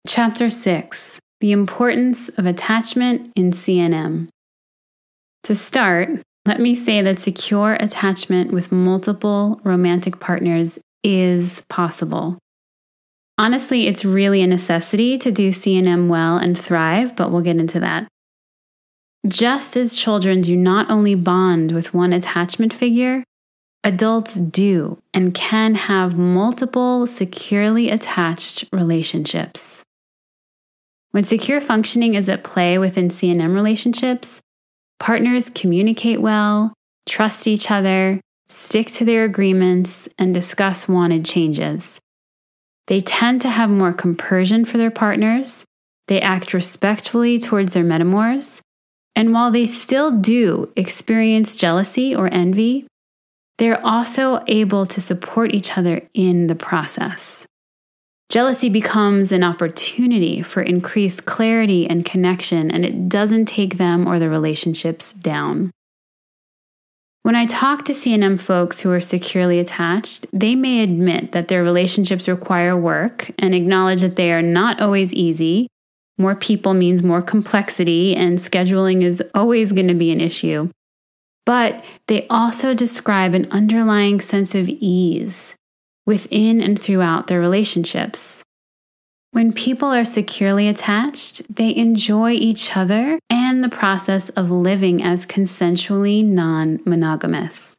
Chapter 6: The Importance of Attachment in CNM. To start, let me say that secure attachment with multiple romantic partners is possible. Honestly, it's really a necessity to do CNM well and thrive, but we'll get into that. Just as children do not only bond with one attachment figure, adults do and can have multiple securely attached relationships. When secure functioning is at play within CNM relationships, partners communicate well, trust each other, stick to their agreements, and discuss wanted changes. They tend to have more compersion for their partners, they act respectfully towards their metamours, and while they still do experience jealousy or envy, they're also able to support each other in the process. Jealousy becomes an opportunity for increased clarity and connection, and it doesn't take them or the relationships down. When I talk to CNM folks who are securely attached, they may admit that their relationships require work and acknowledge that they are not always easy. More people means more complexity, and scheduling is always going to be an issue. But they also describe an underlying sense of ease within and throughout their relationships. When people are securely attached, they enjoy each other and the process of living as consensually non-monogamous.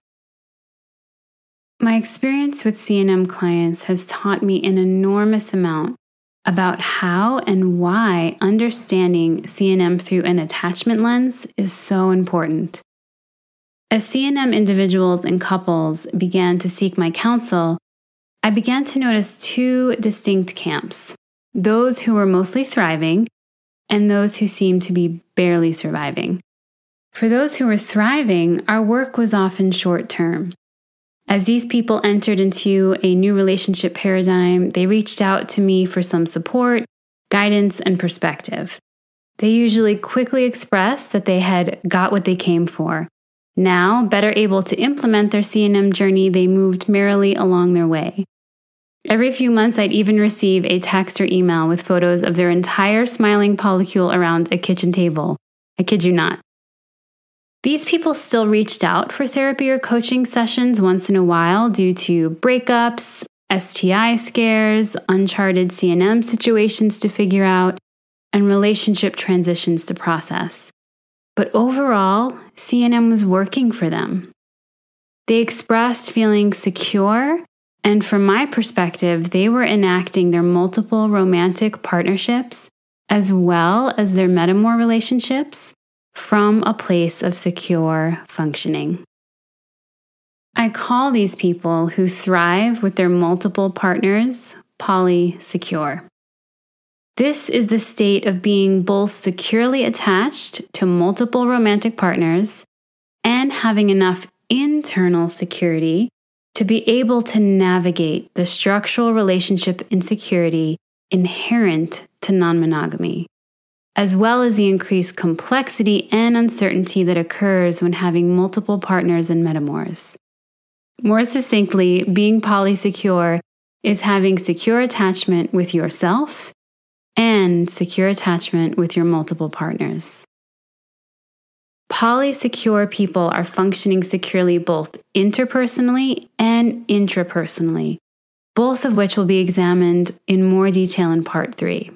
My experience with CNM clients has taught me an enormous amount about how and why understanding CNM through an attachment lens is so important. As CNM individuals and couples began to seek my counsel, I began to notice two distinct camps: those who were mostly thriving and those who seemed to be barely surviving. For those who were thriving, our work was often short-term. As these people entered into a new relationship paradigm, they reached out to me for some support, guidance, and perspective. They usually quickly expressed that they had got what they came for. Now, better able to implement their CNM journey, they moved merrily along their way. Every few months, I'd even receive a text or email with photos of their entire smiling polycule around a kitchen table. I kid you not. These people still reached out for therapy or coaching sessions once in a while due to breakups, STI scares, uncharted CNM situations to figure out, and relationship transitions to process. But overall, CNM was working for them. They expressed feeling secure, and from my perspective, they were enacting their multiple romantic partnerships as well as their metamour relationships from a place of secure functioning. I call these people who thrive with their multiple partners polysecure. This is the state of being both securely attached to multiple romantic partners and having enough internal security to be able to navigate the structural relationship insecurity inherent to non-monogamy, as well as the increased complexity and uncertainty that occurs when having multiple partners and metamours. More succinctly, being polysecure is having secure attachment with yourself and secure attachment with your multiple partners. Polysecure people are functioning securely both interpersonally and intrapersonally, both of which will be examined in more detail in Part 3.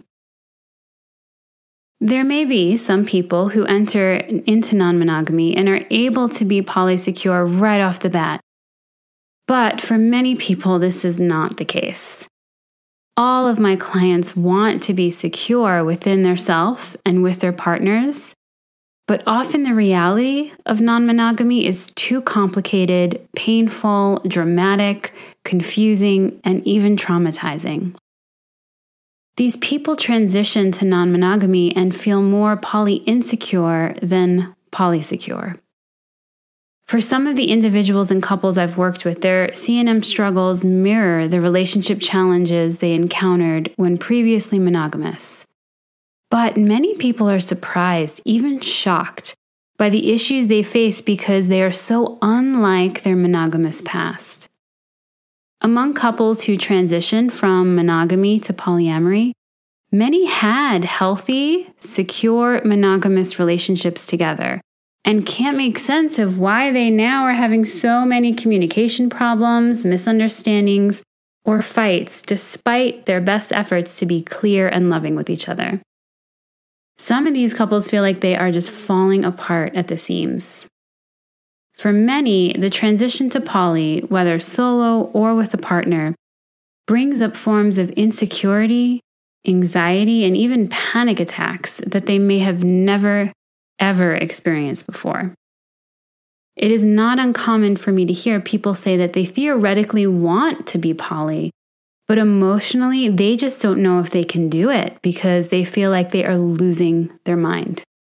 There may be some people who enter into non-monogamy and are able to be polysecure right off the bat. But for many people, this is not the case. All of my clients want to be secure within their self and with their partners, but often the reality of non-monogamy is too complicated, painful, dramatic, confusing, and even traumatizing. These people transition to non-monogamy and feel more poly-insecure than polysecure. For some of the individuals and couples I've worked with, their CNM struggles mirror the relationship challenges they encountered when previously monogamous. But many people are surprised, even shocked, by the issues they face because they are so unlike their monogamous past. Among couples who transition from monogamy to polyamory, many had healthy, secure, monogamous relationships together and can't make sense of why they now are having so many communication problems, misunderstandings, or fights despite their best efforts to be clear and loving with each other. Some of these couples feel like they are just falling apart at the seams. For many, the transition to poly, whether solo or with a partner, brings up forms of insecurity, anxiety, and even panic attacks that they may have never, ever experienced before. It is not uncommon for me to hear people say that they theoretically want to be poly, but emotionally, they just don't know if they can do it because they feel like they are losing their mind.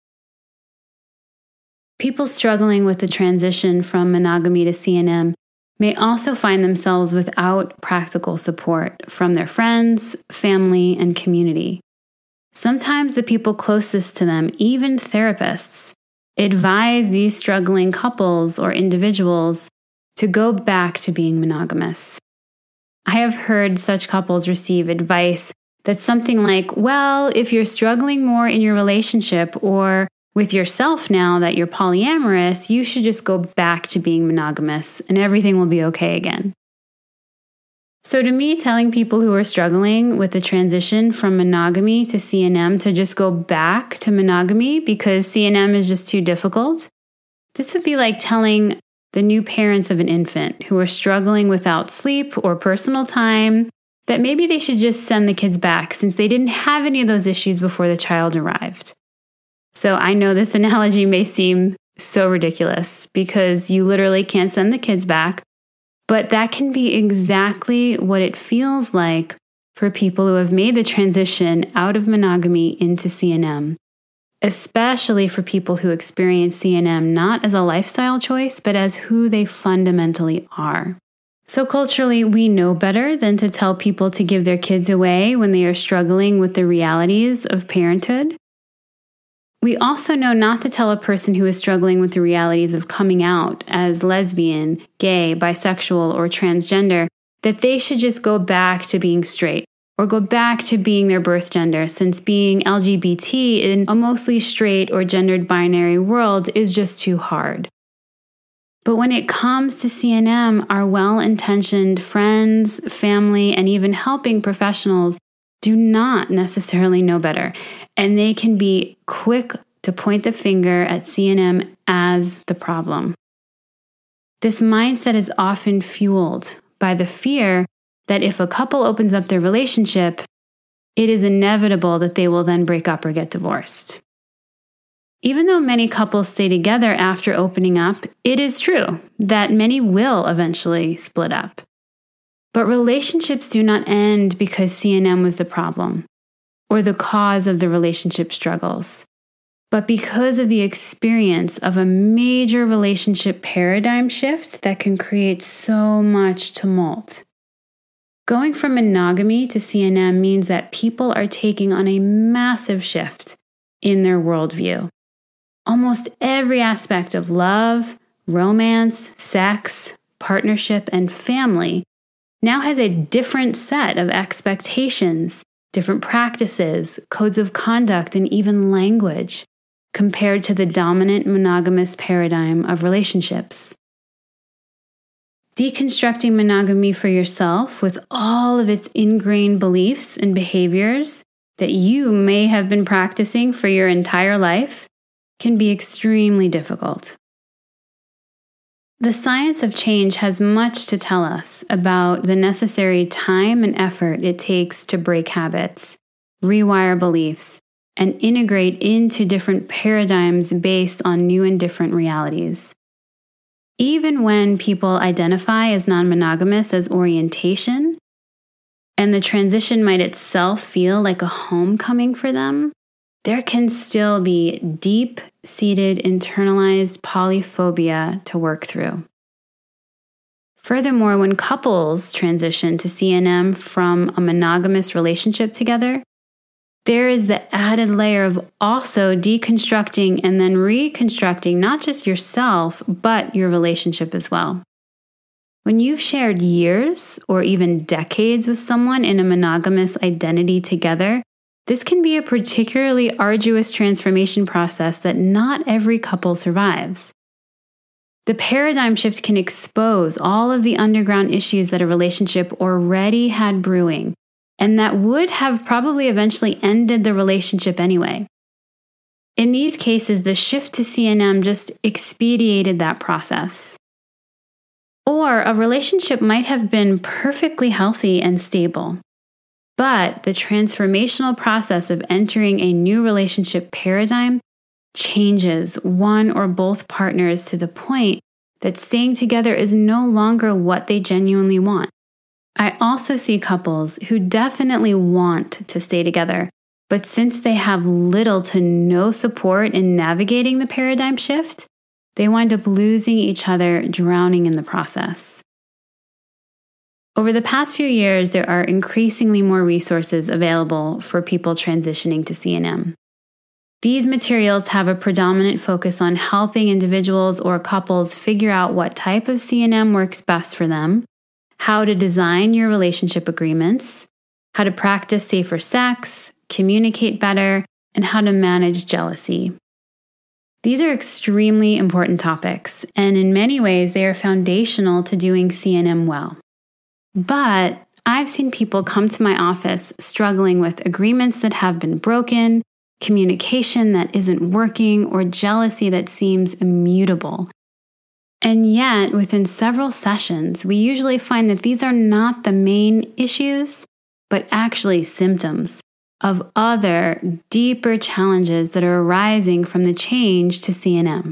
People struggling with the transition from monogamy to CNM may also find themselves without practical support from their friends, family, and community. Sometimes the people closest to them, even therapists, advise these struggling couples or individuals to go back to being monogamous. I have heard such couples receive advice that's something like, well, if you're struggling more in your relationship or with yourself now that you're polyamorous, you should just go back to being monogamous and everything will be okay again. So to me, telling people who are struggling with the transition from monogamy to CNM to just go back to monogamy because CNM is just too difficult, this would be like telling the new parents of an infant who are struggling without sleep or personal time that maybe they should just send the kids back since they didn't have any of those issues before the child arrived. So I know this analogy may seem so ridiculous because you literally can't send the kids back, but that can be exactly what it feels like for people who have made the transition out of monogamy into CNM, especially for people who experience CNM not as a lifestyle choice, but as who they fundamentally are. So culturally, we know better than to tell people to give their kids away when they are struggling with the realities of parenthood. We also know not to tell a person who is struggling with the realities of coming out as lesbian, gay, bisexual, or transgender that they should just go back to being straight or go back to being their birth gender, since being LGBT in a mostly straight or gendered binary world is just too hard. But when it comes to CNM, our well-intentioned friends, family, and even helping professionals do not necessarily know better, and they can be quick to point the finger at CNM as the problem. This mindset is often fueled by the fear that if a couple opens up their relationship, it is inevitable that they will then break up or get divorced. Even though many couples stay together after opening up, it is true that many will eventually split up. But relationships do not end because CNM was the problem or the cause of the relationship struggles, but because of the experience of a major relationship paradigm shift that can create so much tumult. Going from monogamy to CNM means that people are taking on a massive shift in their worldview. Almost every aspect of love, romance, sex, partnership, and family now has a different set of expectations, different practices, codes of conduct, and even language compared to the dominant monogamous paradigm of relationships. Deconstructing monogamy for yourself with all of its ingrained beliefs and behaviors that you may have been practicing for your entire life can be extremely difficult. The science of change has much to tell us about the necessary time and effort it takes to break habits, rewire beliefs, and integrate into different paradigms based on new and different realities. Even when people identify as non-monogamous as orientation, and the transition might itself feel like a homecoming for them, there can still be deep-seated internalized polyphobia to work through. Furthermore, when couples transition to CNM from a monogamous relationship together, there is the added layer of also deconstructing and then reconstructing not just yourself, but your relationship as well. When you've shared years or even decades with someone in a monogamous identity together, This can be a particularly arduous transformation process that not every couple survives. The paradigm shift can expose all of the underground issues that a relationship already had brewing, and that would have probably eventually ended the relationship anyway. In these cases, the shift to CNM just expedited that process. Or a relationship might have been perfectly healthy and stable, but the transformational process of entering a new relationship paradigm changes one or both partners to the point that staying together is no longer what they genuinely want. I also see couples who definitely want to stay together, but since they have little to no support in navigating the paradigm shift, they wind up losing each other, drowning in the process. Over the past few years, there are increasingly more resources available for people transitioning to CNM. These materials have a predominant focus on helping individuals or couples figure out what type of CNM works best for them, how to design your relationship agreements, how to practice safer sex, communicate better, and how to manage jealousy. These are extremely important topics, and in many ways, they are foundational to doing CNM well. But I've seen people come to my office struggling with agreements that have been broken, communication that isn't working, or jealousy that seems immutable. And yet, within several sessions, we usually find that these are not the main issues, but actually symptoms of other, deeper challenges that are arising from the change to CNM.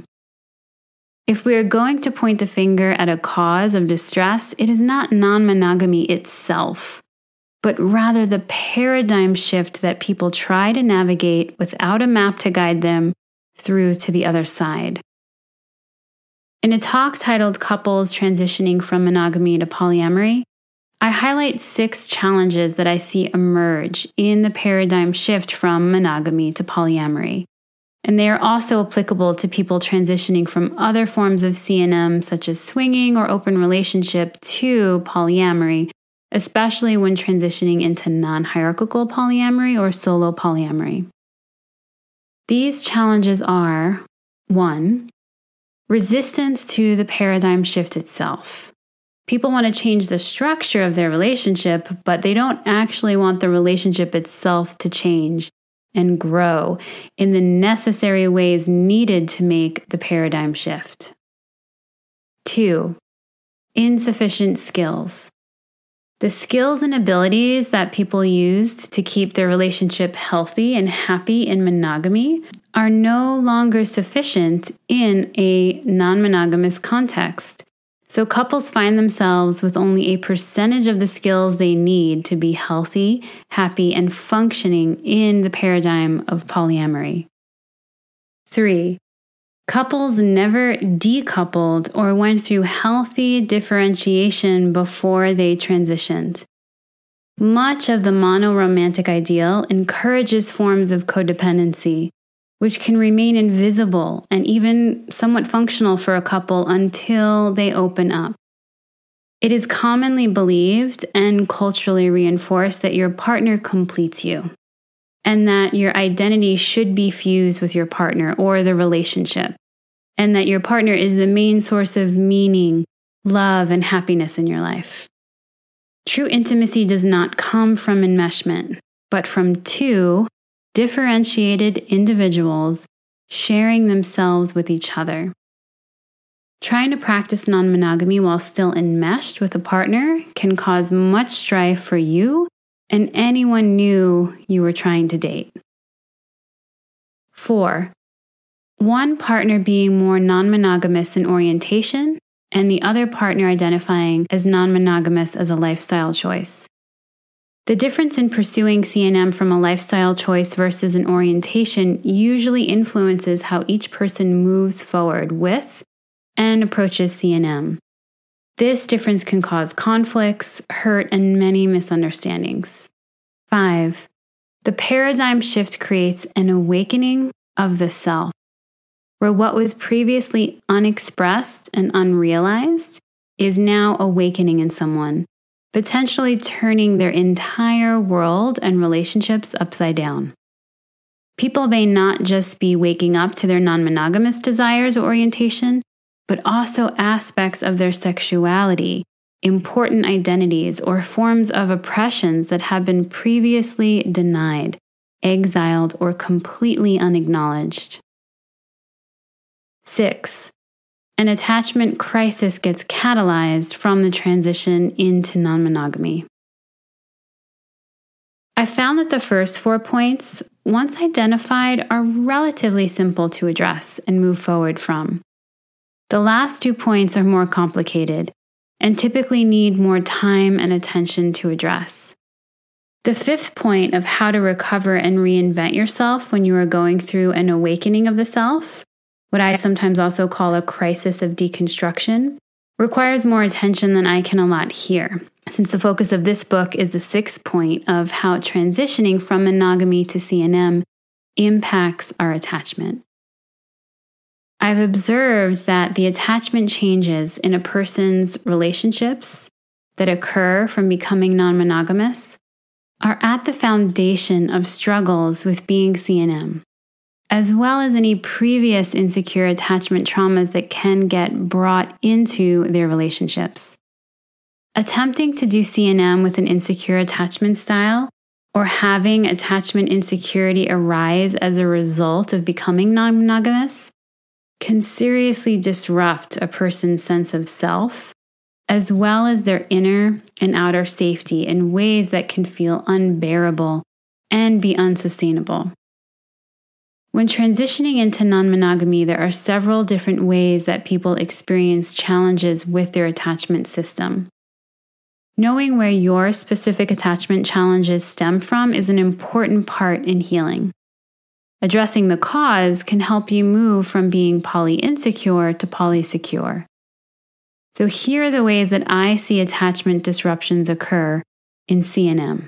If we are going to point the finger at a cause of distress, it is not non-monogamy itself, but rather the paradigm shift that people try to navigate without a map to guide them through to the other side. In a talk titled Couples Transitioning from Monogamy to Polyamory, I highlight 6 challenges that I see emerge in the paradigm shift from monogamy to polyamory. And they are also applicable to people transitioning from other forms of CNM, such as swinging or open relationship, to polyamory, especially when transitioning into non-hierarchical polyamory or solo polyamory. These challenges are: 1. Resistance to the paradigm shift itself. People want to change the structure of their relationship, but they don't actually want the relationship itself to change and grow in the necessary ways needed to make the paradigm shift. 2. Insufficient skills. The skills and abilities that people used to keep their relationship healthy and happy in monogamy are no longer sufficient in a non-monogamous context. So couples find themselves with only a percentage of the skills they need to be healthy, happy, and functioning in the paradigm of polyamory. 3. Couples never decoupled or went through healthy differentiation before they transitioned. Much of the monoromantic ideal encourages forms of codependency, which can remain invisible and even somewhat functional for a couple until they open up. It is commonly believed and culturally reinforced that your partner completes you, and that your identity should be fused with your partner or the relationship, and that your partner is the main source of meaning, love, and happiness in your life. True intimacy does not come from enmeshment, but from 2 differentiated individuals sharing themselves with each other. Trying to practice non-monogamy while still enmeshed with a partner can cause much strife for you and anyone new you were trying to date. 4. One partner being more non-monogamous in orientation and the other partner identifying as non-monogamous as a lifestyle choice. The difference in pursuing CNM from a lifestyle choice versus an orientation usually influences how each person moves forward with and approaches CNM. This difference can cause conflicts, hurt, and many misunderstandings. 5. The paradigm shift creates an awakening of the self, where what was previously unexpressed and unrealized is now awakening in someone. potentially turning their entire world and relationships upside down. People may not just be waking up to their non-monogamous desires or orientation, but also aspects of their sexuality, important identities, or forms of oppressions that have been previously denied, exiled, or completely unacknowledged. 6. An attachment crisis gets catalyzed from the transition into non-monogamy. I found that the first 4 points, once identified, are relatively simple to address and move forward from. The last 2 points are more complicated and typically need more time and attention to address. The 5th point of how to recover and reinvent yourself when you are going through an awakening of the self, what I sometimes also call a crisis of deconstruction, requires more attention than I can allot here, since the focus of this book is the 6th point of how transitioning from monogamy to CNM impacts our attachment. I've observed that the attachment changes in a person's relationships that occur from becoming non-monogamous are at the foundation of struggles with being CNM, as well as any previous insecure attachment traumas that can get brought into their relationships. Attempting to do CNM with an insecure attachment style or having attachment insecurity arise as a result of becoming non-monogamous can seriously disrupt a person's sense of self, as well as their inner and outer safety in ways that can feel unbearable and be unsustainable. When transitioning into non-monogamy, there are several different ways that people experience challenges with their attachment system. Knowing where your specific attachment challenges stem from is an important part in healing. Addressing the cause can help you move from being poly-insecure to polysecure. So here are the ways that I see attachment disruptions occur in CNM.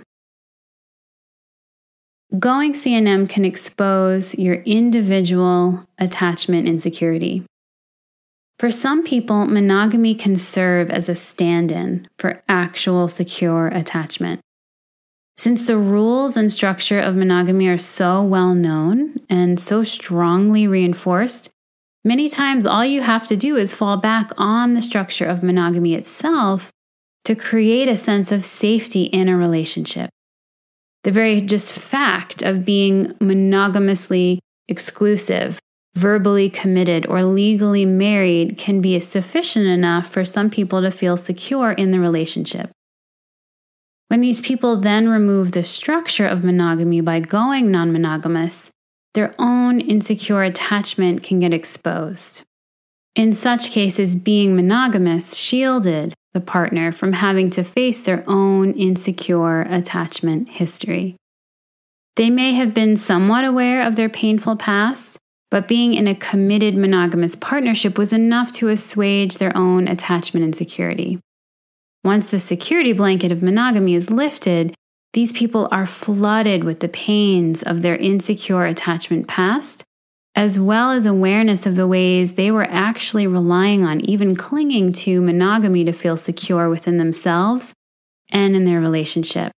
Going CNM can expose your individual attachment insecurity. For some people, monogamy can serve as a stand-in for actual secure attachment. Since the rules and structure of monogamy are so well known and so strongly reinforced, many times all you have to do is fall back on the structure of monogamy itself to create a sense of safety in a relationship. The very just fact of being monogamously exclusive, verbally committed, or legally married can be sufficient enough for some people to feel secure in the relationship. When these people then remove the structure of monogamy by going non-monogamous, their own insecure attachment can get exposed. In such cases, being monogamous shielded the partner from having to face their own insecure attachment history. They may have been somewhat aware of their painful past, but being in a committed monogamous partnership was enough to assuage their own attachment insecurity. Once the security blanket of monogamy is lifted, these people are flooded with the pains of their insecure attachment past, as well as awareness of the ways they were actually relying on, even clinging to monogamy to feel secure within themselves and in their relationship.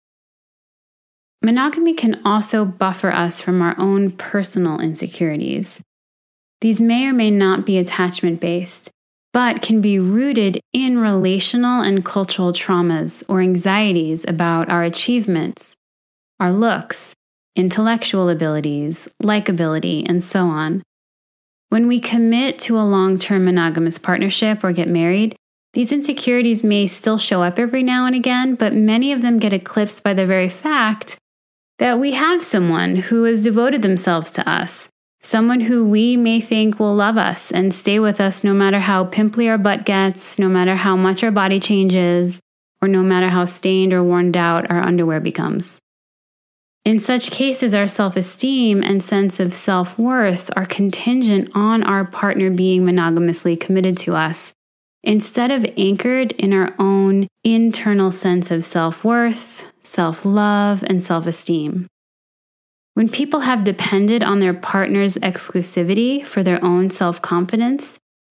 Monogamy can also buffer us from our own personal insecurities. These may or may not be attachment-based, but can be rooted in relational and cultural traumas or anxieties about our achievements, our looks, intellectual abilities, likability, and so on. When we commit to a long-term monogamous partnership or get married, these insecurities may still show up every now and again, but many of them get eclipsed by the very fact that we have someone who has devoted themselves to us, someone who we may think will love us and stay with us no matter how pimply our butt gets, no matter how much our body changes, or no matter how stained or worn out our underwear becomes. In such cases, our self-esteem and sense of self-worth are contingent on our partner being monogamously committed to us, instead of anchored in our own internal sense of self-worth, self-love, and self-esteem. When people have depended on their partner's exclusivity for their own self-confidence,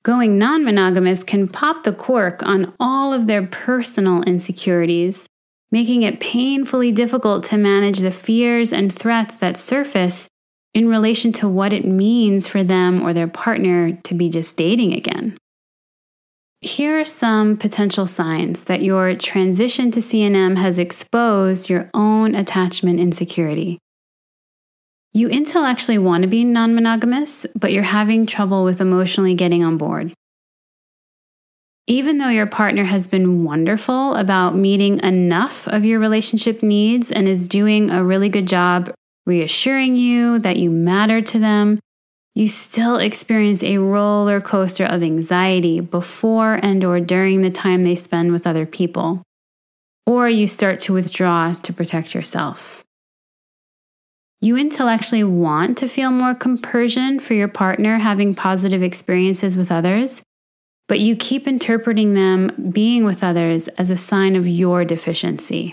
Going non-monogamous can pop the cork on all of their personal insecurities, making it painfully difficult to manage the fears and threats that surface in relation to what it means for them or their partner to be just dating again. Here are some potential signs that your transition to CNM has exposed your own attachment insecurity. You intellectually want to be non-monogamous, but you're having trouble with emotionally getting on board. Even though your partner has been wonderful about meeting enough of your relationship needs and is doing a really good job reassuring you that you matter to them, you still experience a roller coaster of anxiety before and or during the time they spend with other people. Or you start to withdraw to protect yourself. You intellectually want to feel more compersion for your partner having positive experiences with others, but you keep interpreting them being with others as a sign of your deficiency.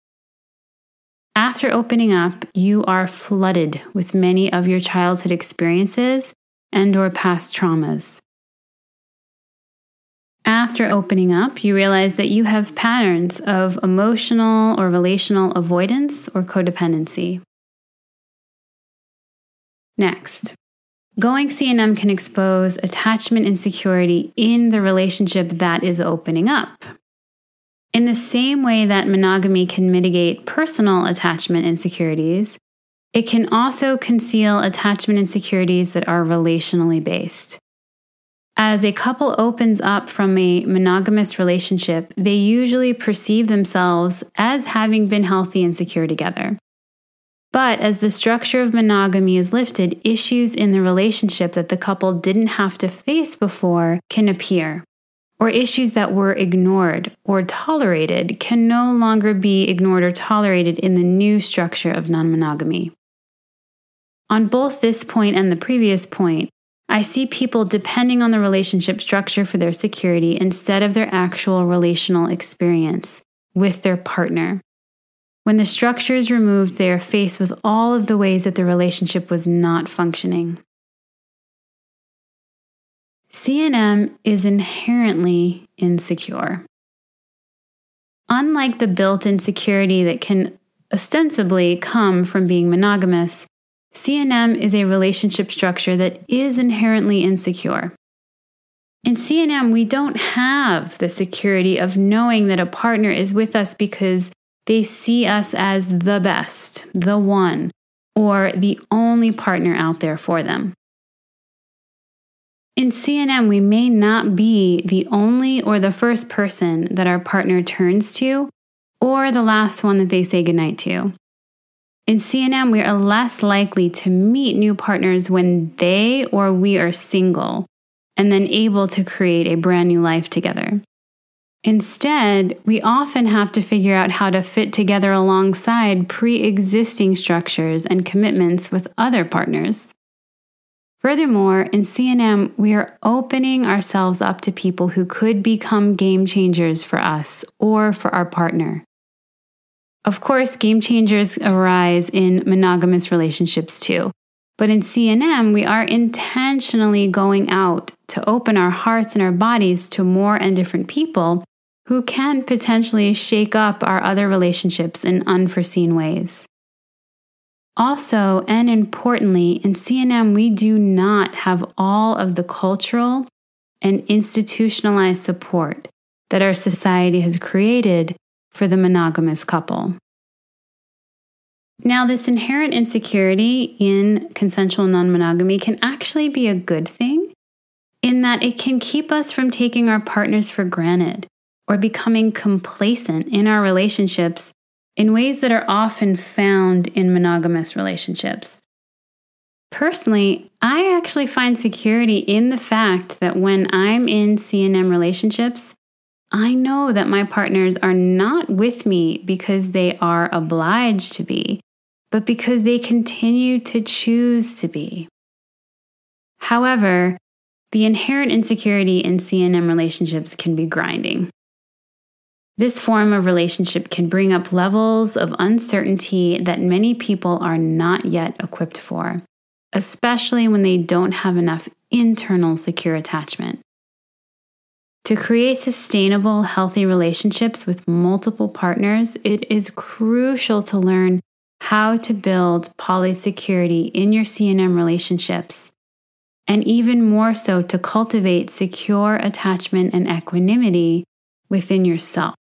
After opening up, you are flooded with many of your childhood experiences and or past traumas. After opening up, you realize that you have patterns of emotional or relational avoidance or codependency. Next, going CNM can expose attachment insecurity in the relationship that is opening up. In the same way that monogamy can mitigate personal attachment insecurities, it can also conceal attachment insecurities that are relationally based. As a couple opens up from a monogamous relationship, they usually perceive themselves as having been healthy and secure together. But as the structure of monogamy is lifted, issues in the relationship that the couple didn't have to face before can appear. Or issues that were ignored or tolerated can no longer be ignored or tolerated in the new structure of non-monogamy. On both this point and the previous point, I see people depending on the relationship structure for their security instead of their actual relational experience with their partner. When the structure is removed, they are faced with all of the ways that the relationship was not functioning. CNM is inherently insecure. Unlike the built-in security that can ostensibly come from being monogamous, CNM is a relationship structure that is inherently insecure. In CNM, we don't have the security of knowing that a partner is with us because they see us as the best, the one, or the only partner out there for them. In CNM, we may not be the only or the first person that our partner turns to, or the last one that they say goodnight to. In CNM, we are less likely to meet new partners when they or we are single, and then able to create a brand new life together. Instead, we often have to figure out how to fit together alongside pre-existing structures and commitments with other partners. Furthermore, in CNM, we are opening ourselves up to people who could become game changers for us or for our partner. Of course, game changers arise in monogamous relationships too. But in CNM, we are intentionally going out to open our hearts and our bodies to more and different people who can potentially shake up our other relationships in unforeseen ways. Also, and importantly, in CNM, we do not have all of the cultural and institutionalized support that our society has created for the monogamous couple. Now, this inherent insecurity in consensual non-monogamy can actually be a good thing in that it can keep us from taking our partners for granted or becoming complacent in our relationships in ways that are often found in monogamous relationships. Personally, I actually find security in the fact that when I'm in CNM relationships, I know that my partners are not with me because they are obliged to be, but because they continue to choose to be. However, the inherent insecurity in CNM relationships can be grinding. This form of relationship can bring up levels of uncertainty that many people are not yet equipped for, especially when they don't have enough internal secure attachment. To create sustainable, healthy relationships with multiple partners, it is crucial to learn how to build polysecurity in your C&M relationships, and even more so to cultivate secure attachment and equanimity within yourself.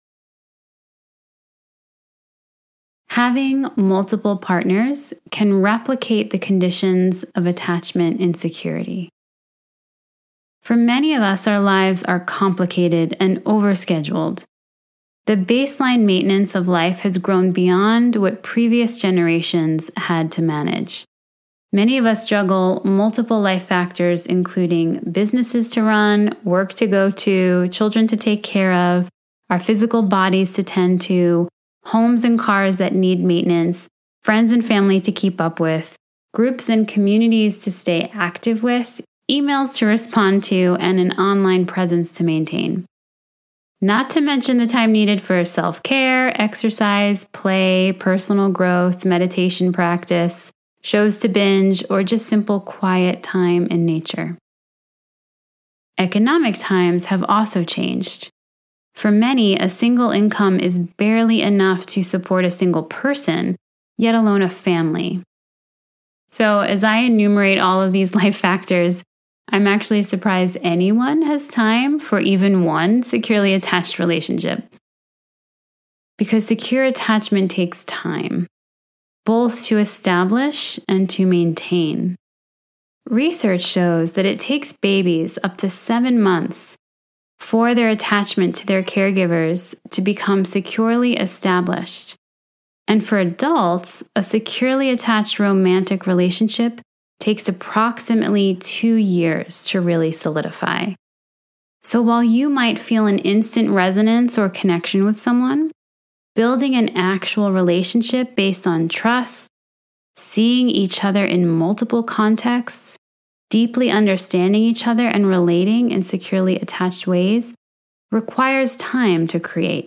Having multiple partners can replicate the conditions of attachment insecurity. For many of us, our lives are complicated and overscheduled. The baseline maintenance of life has grown beyond what previous generations had to manage. Many of us juggle multiple life factors, including businesses to run, work to go to, children to take care of, our physical bodies to tend to, homes and cars that need maintenance, friends and family to keep up with, groups and communities to stay active with, emails to respond to, and an online presence to maintain. Not to mention the time needed for self-care, exercise, play, personal growth, meditation practice, shows to binge, or just simple quiet time in nature. Economic times have also changed. For many, a single income is barely enough to support a single person, yet alone a family. So as I enumerate all of these life factors, I'm actually surprised anyone has time for even one securely attached relationship. Because secure attachment takes time, both to establish and to maintain. Research shows that it takes babies up to 7 months for their attachment to their caregivers to become securely established. And for adults, a securely attached romantic relationship takes approximately 2 years to really solidify. So while you might feel an instant resonance or connection with someone, building an actual relationship based on trust, seeing each other in multiple contexts, deeply understanding each other and relating in securely attached ways requires time to create.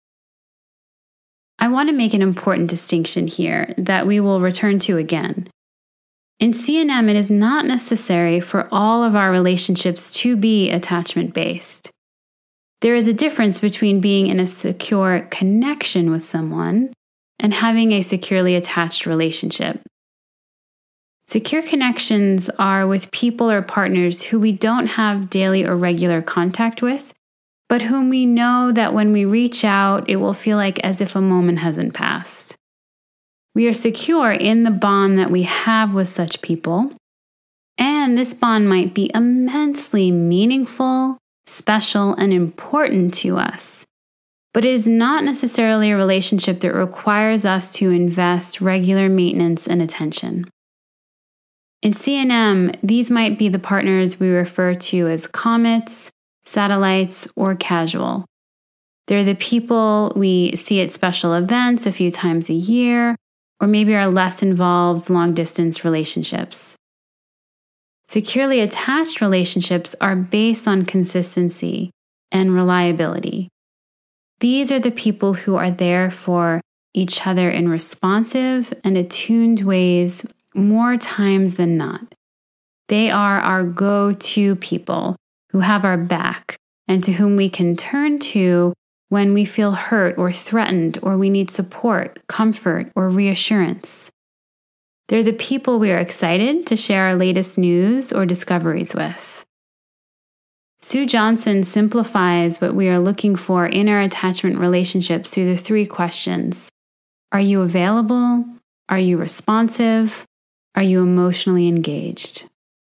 I want to make an important distinction here that we will return to again. In C&M, it is not necessary for all of our relationships to be attachment-based. There is a difference between being in a secure connection with someone and having a securely attached relationship. Secure connections are with people or partners who we don't have daily or regular contact with, but whom we know that when we reach out, it will feel like as if a moment hasn't passed. We are secure in the bond that we have with such people, and this bond might be immensely meaningful, special, and important to us. But it is not necessarily a relationship that requires us to invest regular maintenance and attention. In C&M, these might be the partners we refer to as comets, satellites, or casual. They're the people we see at special events a few times a year, or maybe are less involved long-distance relationships. Securely attached relationships are based on consistency and reliability. These are the people who are there for each other in responsive and attuned ways more times than not. They are our go-to people who have our back and to whom we can turn to when we feel hurt or threatened or we need support, comfort, or reassurance. They're the people we are excited to share our latest news or discoveries with. Sue Johnson simplifies what we are looking for in our attachment relationships through the 3 questions. Are you available? Are you responsive? Are you emotionally engaged?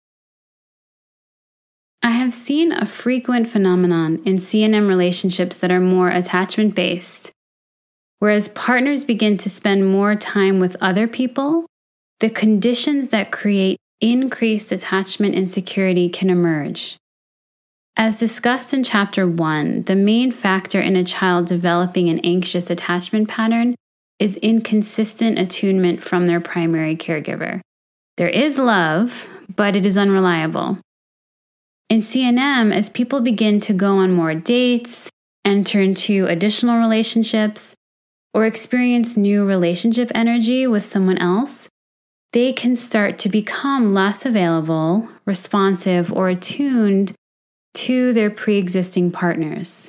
I have seen a frequent phenomenon in C&M relationships that are more attachment-based. Whereas partners begin to spend more time with other people, the conditions that create increased attachment insecurity can emerge. As discussed in Chapter 1, the main factor in a child developing an anxious attachment pattern is inconsistent attunement from their primary caregiver. There is love, but it is unreliable. In C&M, as people begin to go on more dates, enter into additional relationships, or experience new relationship energy with someone else, they can start to become less available, responsive, or attuned to their pre-existing partners.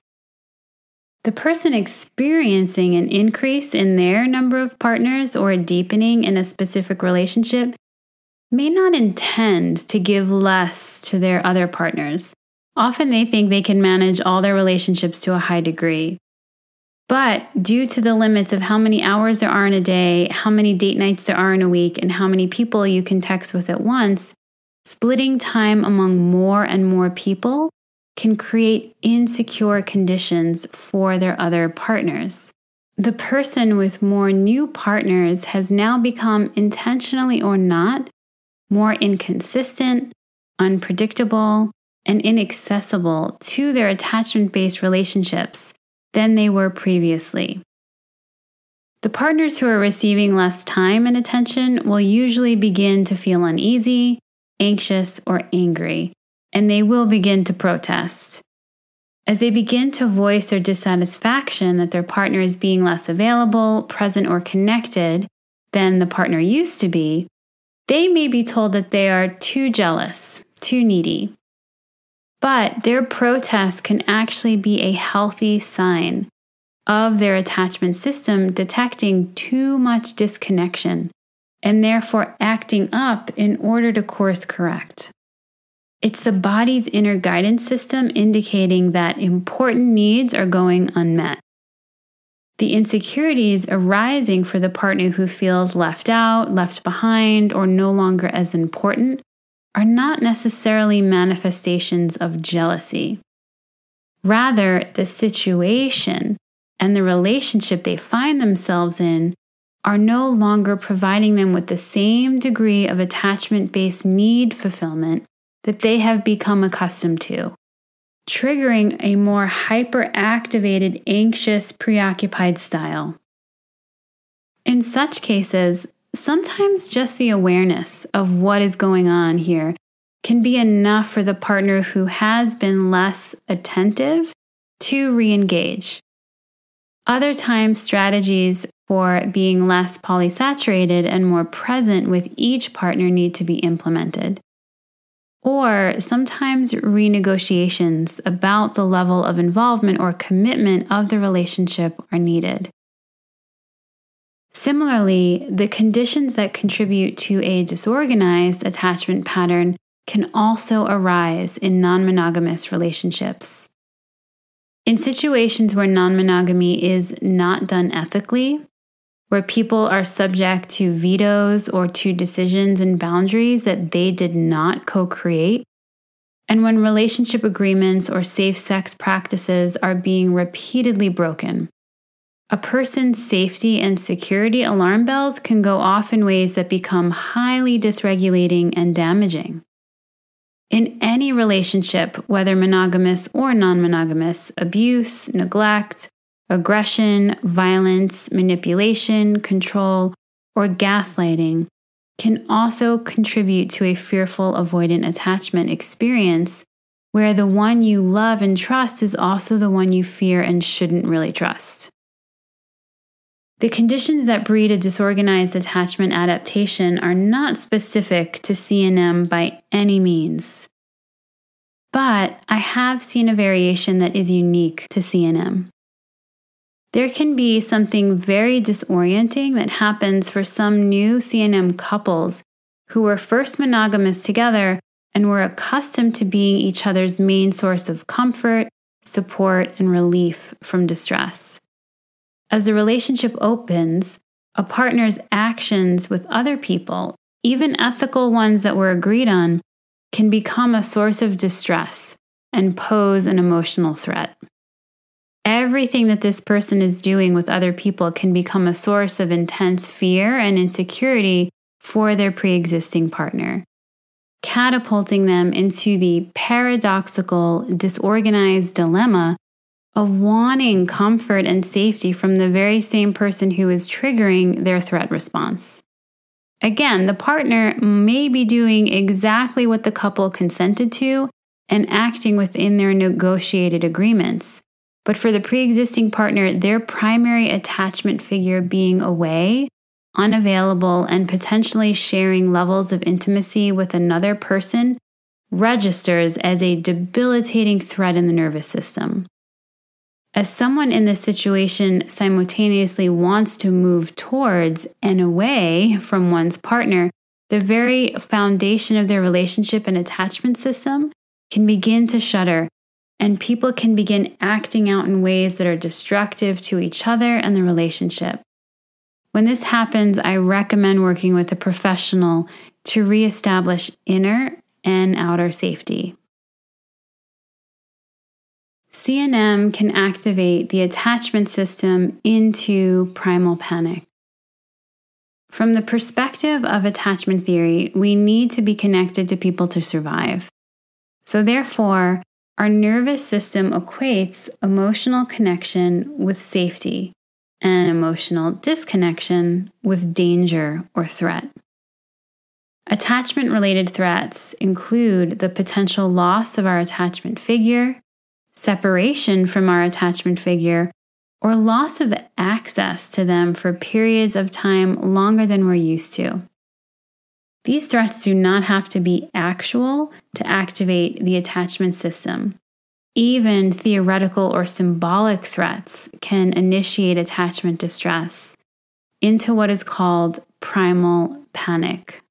The person experiencing an increase in their number of partners or a deepening in a specific relationship may not intend to give less to their other partners. Often they think they can manage all their relationships to a high degree. But due to the limits of how many hours there are in a day, how many date nights there are in a week, and how many people you can text with at once, splitting time among more and more people can create insecure conditions for their other partners. The person with more new partners has now become, intentionally or not, more inconsistent, unpredictable, and inaccessible to their attachment-based relationships than they were previously. The partners who are receiving less time and attention will usually begin to feel uneasy, anxious, or angry, and they will begin to protest. As they begin to voice their dissatisfaction that their partner is being less available, present, or connected than the partner used to be, they may be told that they are too jealous, too needy. But their protest can actually be a healthy sign of their attachment system detecting too much disconnection and therefore acting up in order to course correct. It's the body's inner guidance system indicating that important needs are going unmet. The insecurities arising for the partner who feels left out, left behind, or no longer as important are not necessarily manifestations of jealousy. Rather, the situation and the relationship they find themselves in are no longer providing them with the same degree of attachment-based need fulfillment that they have become accustomed to, triggering a more hyperactivated, anxious, preoccupied style. In such cases, sometimes just the awareness of what is going on here can be enough for the partner who has been less attentive to re-engage. Other times, strategies for being less polysaturated and more present with each partner need to be implemented. Or sometimes renegotiations about the level of involvement or commitment of the relationship are needed. Similarly, the conditions that contribute to a disorganized attachment pattern can also arise in non-monogamous relationships. In situations where non-monogamy is not done ethically, where people are subject to vetoes or to decisions and boundaries that they did not co-create, and when relationship agreements or safe sex practices are being repeatedly broken, a person's safety and security alarm bells can go off in ways that become highly dysregulating and damaging. In any relationship, whether monogamous or non-monogamous, abuse, neglect, aggression, violence, manipulation, control, or gaslighting can also contribute to a fearful avoidant attachment experience where the one you love and trust is also the one you fear and shouldn't really trust. The conditions that breed a disorganized attachment adaptation are not specific to CNM by any means. But I have seen a variation that is unique to CNM. There can be something very disorienting that happens for some new CNM couples who were first monogamous together and were accustomed to being each other's main source of comfort, support, and relief from distress. As the relationship opens, a partner's actions with other people, even ethical ones that were agreed on, can become a source of distress and pose an emotional threat. Everything that this person is doing with other people can become a source of intense fear and insecurity for their pre-existing partner, catapulting them into the paradoxical, disorganized dilemma of wanting comfort and safety from the very same person who is triggering their threat response. Again, the partner may be doing exactly what the couple consented to and acting within their negotiated agreements. But for the pre-existing partner, their primary attachment figure being away, unavailable, and potentially sharing levels of intimacy with another person registers as a debilitating threat in the nervous system. As someone in this situation simultaneously wants to move towards and away from one's partner, the very foundation of their relationship and attachment system can begin to shudder, and people can begin acting out in ways that are destructive to each other and the relationship. When this happens, I recommend working with a professional to reestablish inner and outer safety. CNM can activate the attachment system into primal panic. From the perspective of attachment theory, we need to be connected to people to survive. So therefore, our nervous system equates emotional connection with safety and emotional disconnection with danger or threat. Attachment-related threats include the potential loss of our attachment figure, separation from our attachment figure, or loss of access to them for periods of time longer than we're used to. These threats do not have to be actual to activate the attachment system. Even theoretical or symbolic threats can initiate attachment distress into what is called primal panic.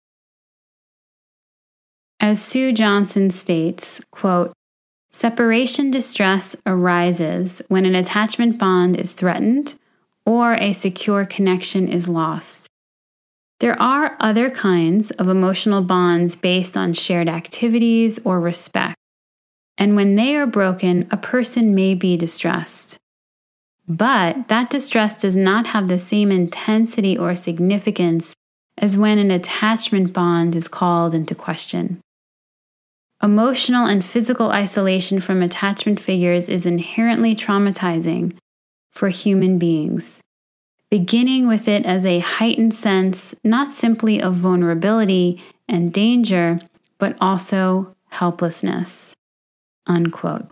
As Sue Johnson states, quote, "Separation distress arises when an attachment bond is threatened or a secure connection is lost. There are other kinds of emotional bonds based on shared activities or respect, and when they are broken, a person may be distressed. But that distress does not have the same intensity or significance as when an attachment bond is called into question. Emotional and physical isolation from attachment figures is inherently traumatizing for human beings, beginning with it as a heightened sense not simply of vulnerability and danger, but also helplessness." Unquote.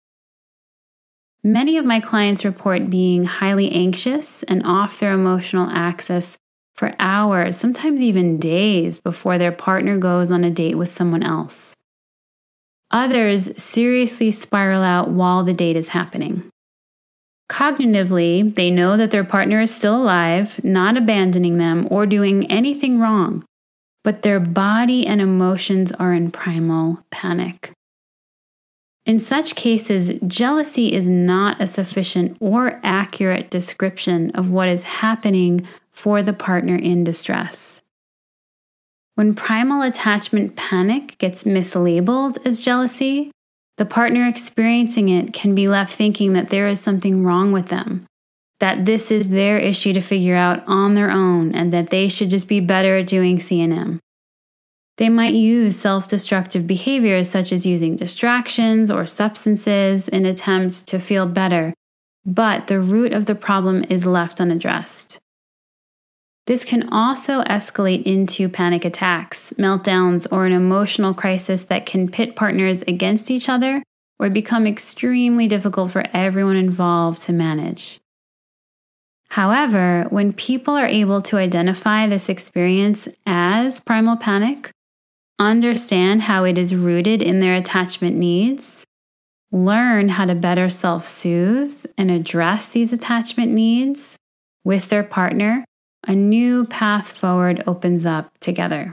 Many of my clients report being highly anxious and off their emotional axis for hours, sometimes even days, before their partner goes on a date with someone else. Others seriously spiral out while the date is happening. Cognitively, they know that their partner is still alive, not abandoning them or doing anything wrong, but their body and emotions are in primal panic. In such cases, jealousy is not a sufficient or accurate description of what is happening for the partner in distress. When primal attachment panic gets mislabeled as jealousy, the partner experiencing it can be left thinking that there is something wrong with them, that this is their issue to figure out on their own, and that they should just be better at doing CNM. They might use self-destructive behaviors such as using distractions or substances in attempts to feel better, but the root of the problem is left unaddressed. This can also escalate into panic attacks, meltdowns, or an emotional crisis that can pit partners against each other or become extremely difficult for everyone involved to manage. However, when people are able to identify this experience as primal panic, understand how it is rooted in their attachment needs, learn how to better self-soothe and address these attachment needs with their partner, a new path forward opens up together.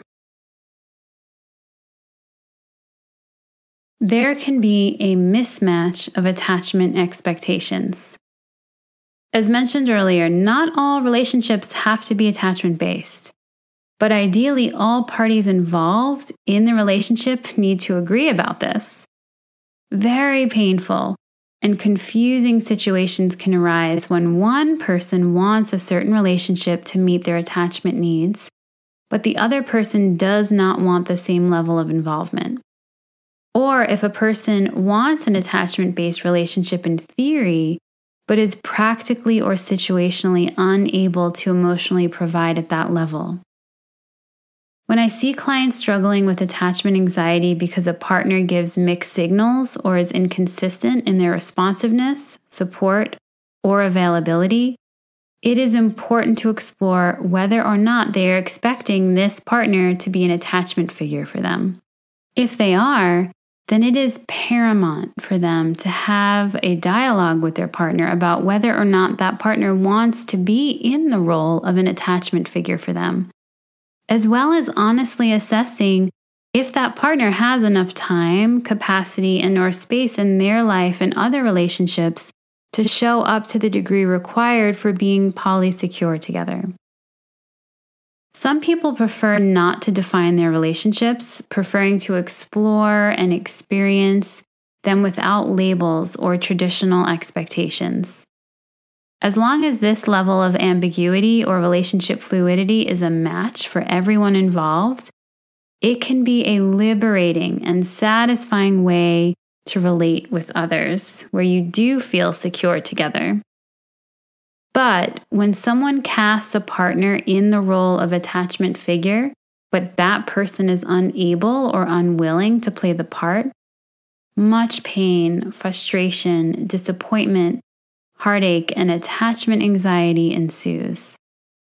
There can be a mismatch of attachment expectations. As mentioned earlier, not all relationships have to be attachment-based, but ideally all parties involved in the relationship need to agree about this. Very painful and confusing situations can arise when one person wants a certain relationship to meet their attachment needs, but the other person does not want the same level of involvement. Or if a person wants an attachment-based relationship in theory, but is practically or situationally unable to emotionally provide at that level. When I see clients struggling with attachment anxiety because a partner gives mixed signals or is inconsistent in their responsiveness, support, or availability, it is important to explore whether or not they are expecting this partner to be an attachment figure for them. If they are, then it is paramount for them to have a dialogue with their partner about whether or not that partner wants to be in the role of an attachment figure for them, as well as honestly assessing if that partner has enough time, capacity, and/or space in their life and other relationships to show up to the degree required for being polysecure together. Some people prefer not to define their relationships, preferring to explore and experience them without labels or traditional expectations. As long as this level of ambiguity or relationship fluidity is a match for everyone involved, it can be a liberating and satisfying way to relate with others, where you do feel secure together. But when someone casts a partner in the role of attachment figure, but that person is unable or unwilling to play the part, much pain, frustration, disappointment, heartache, and attachment anxiety ensues.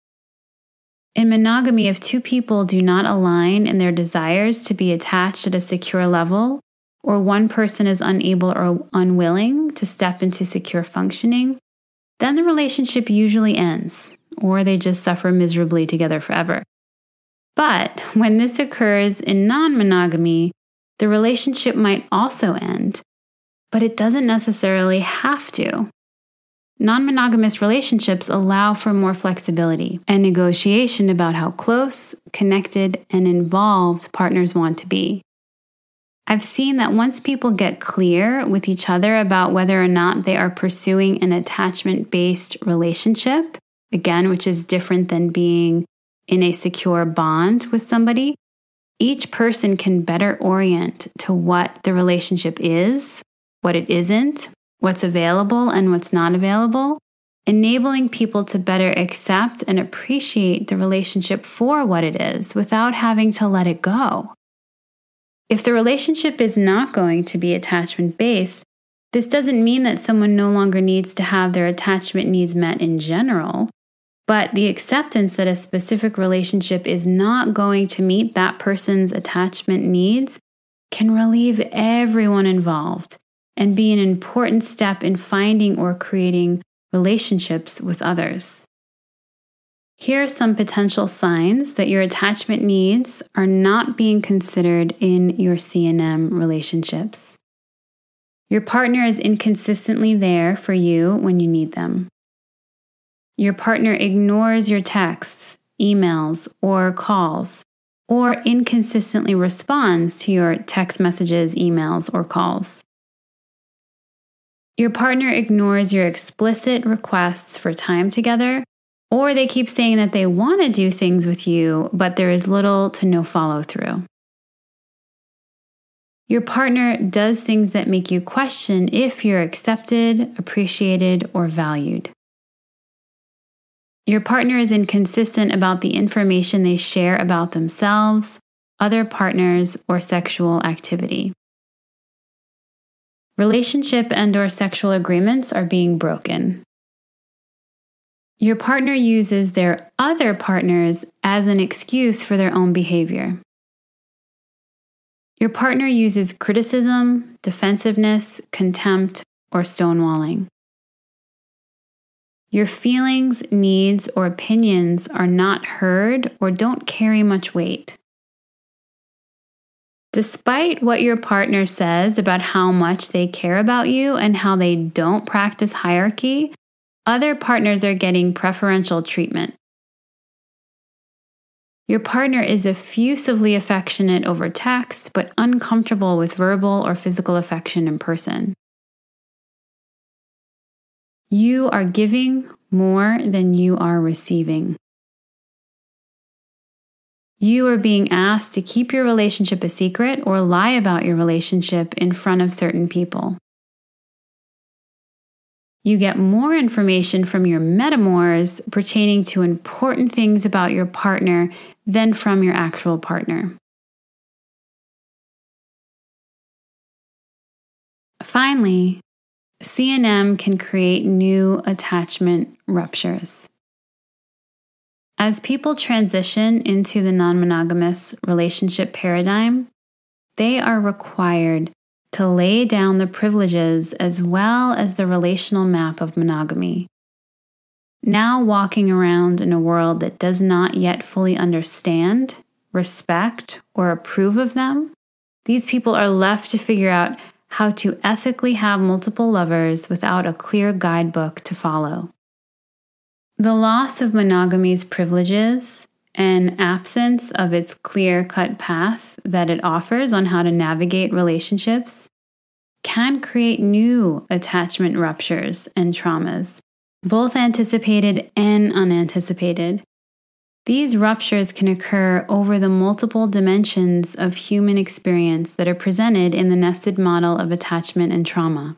In monogamy, if two people do not align in their desires to be attached at a secure level, or one person is unable or unwilling to step into secure functioning, then the relationship usually ends, or they just suffer miserably together forever. But when this occurs in non-monogamy, the relationship might also end, but it doesn't necessarily have to. Non-monogamous relationships allow for more flexibility and negotiation about how close, connected, and involved partners want to be. I've seen that once people get clear with each other about whether or not they are pursuing an attachment-based relationship, again, which is different than being in a secure bond with somebody, each person can better orient to what the relationship is, what it isn't, what's available and what's not available, enabling people to better accept and appreciate the relationship for what it is without having to let it go. If the relationship is not going to be attachment-based, this doesn't mean that someone no longer needs to have their attachment needs met in general, but the acceptance that a specific relationship is not going to meet that person's attachment needs can relieve everyone involved and be an important step in finding or creating relationships with others. Here are some potential signs that your attachment needs are not being considered in your C&M relationships. Your partner is inconsistently there for you when you need them. Your partner ignores your texts, emails, or calls, or inconsistently responds to your text messages, emails, or calls. Your partner ignores your explicit requests for time together, or they keep saying that they want to do things with you, but there is little to no follow-through. Your partner does things that make you question if you're accepted, appreciated, or valued. Your partner is inconsistent about the information they share about themselves, other partners, or sexual activity. Relationship and/or sexual agreements are being broken. Your partner uses their other partners as an excuse for their own behavior. Your partner uses criticism, defensiveness, contempt, or stonewalling. Your feelings, needs, or opinions are not heard or don't carry much weight. Despite what your partner says about how much they care about you and how they don't practice hierarchy, other partners are getting preferential treatment. Your partner is effusively affectionate over text, but uncomfortable with verbal or physical affection in person. You are giving more than you are receiving. You are being asked to keep your relationship a secret or lie about your relationship in front of certain people. You get more information from your metamors pertaining to important things about your partner than from your actual partner. Finally, C&M can create new attachment ruptures. As people transition into the non-monogamous relationship paradigm, they are required to lay down the privileges as well as the relational map of monogamy. Now walking around in a world that does not yet fully understand, respect, or approve of them, these people are left to figure out how to ethically have multiple lovers without a clear guidebook to follow. The loss of monogamy's privileges and absence of its clear-cut path that it offers on how to navigate relationships can create new attachment ruptures and traumas, both anticipated and unanticipated. These ruptures can occur over the multiple dimensions of human experience that are presented in the nested model of attachment and trauma.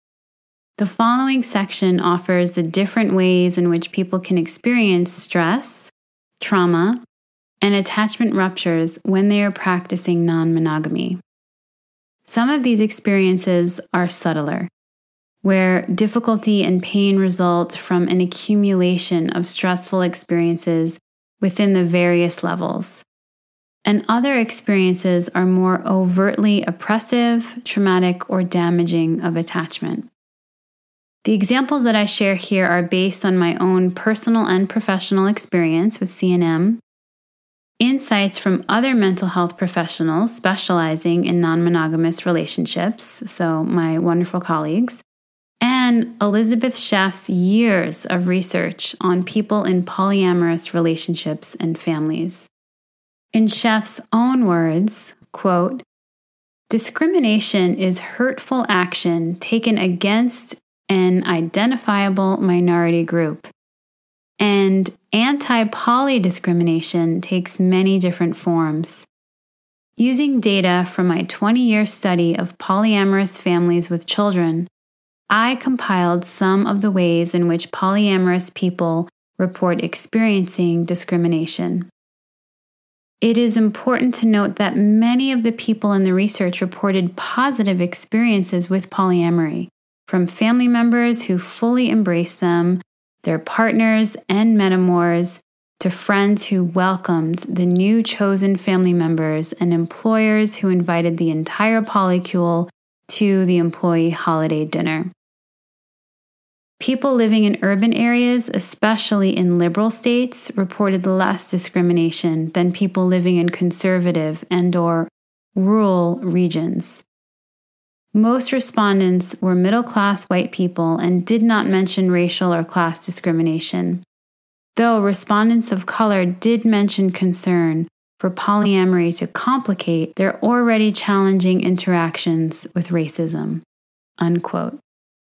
The following section offers the different ways in which people can experience stress, trauma, and attachment ruptures when they are practicing non-monogamy. Some of these experiences are subtler, where difficulty and pain result from an accumulation of stressful experiences within the various levels. And other experiences are more overtly oppressive, traumatic, or damaging of attachment. The examples that I share here are based on my own personal and professional experience with CNM, insights from other mental health professionals specializing in non-monogamous relationships, so my wonderful colleagues, and Elizabeth Scheff's years of research on people in polyamorous relationships and families. In Scheff's own words, quote, "Discrimination is hurtful action taken against an identifiable minority group, and anti-poly discrimination takes many different forms. Using data from my 20-year study of polyamorous families with children, I compiled some of the ways in which polyamorous people report experiencing discrimination. It is important to note that many of the people in the research reported positive experiences with polyamory, from family members who fully embraced them, their partners and metamors, to friends who welcomed the new chosen family members and employers who invited the entire polycule to the employee holiday dinner. People living in urban areas, especially in liberal states, reported less discrimination than people living in conservative and/or rural regions. Most respondents were middle-class white people and did not mention racial or class discrimination, though respondents of color did mention concern for polyamory to complicate their already challenging interactions with racism." Unquote.